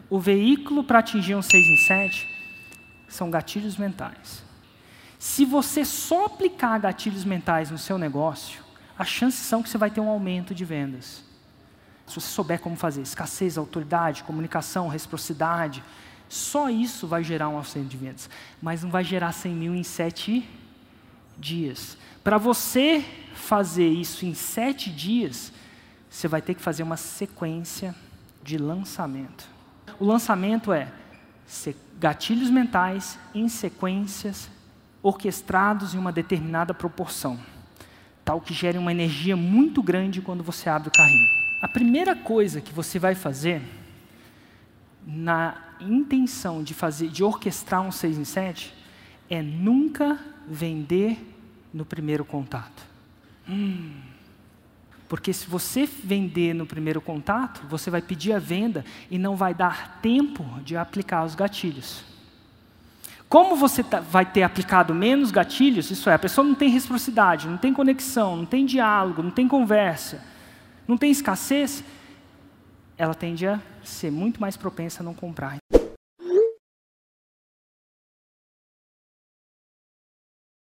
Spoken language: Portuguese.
O veículo para atingir um 6 em 7 são gatilhos mentais. Se você só aplicar gatilhos mentais no seu negócio, as chances são que você vai ter um aumento de vendas. Se você souber como fazer, escassez, autoridade, comunicação, reciprocidade, só isso vai gerar um aumento de vendas. Mas não vai gerar 100 mil em 7 dias. Para você fazer isso em 7 dias, você vai ter que fazer uma sequência de lançamento. O lançamento é gatilhos mentais em sequências orquestrados em uma determinada proporção, tal que gere uma energia muito grande quando você abre o carrinho. A primeira coisa que você vai fazer, na intenção de orquestrar um 6 em 7, é nunca vender no primeiro contato. Porque se você vender no primeiro contato, você vai pedir a venda e não vai dar tempo de aplicar os gatilhos. Como você vai ter aplicado menos gatilhos, isso é, a pessoa não tem reciprocidade, não tem conexão, não tem diálogo, não tem conversa, não tem escassez, ela tende a ser muito mais propensa a não comprar.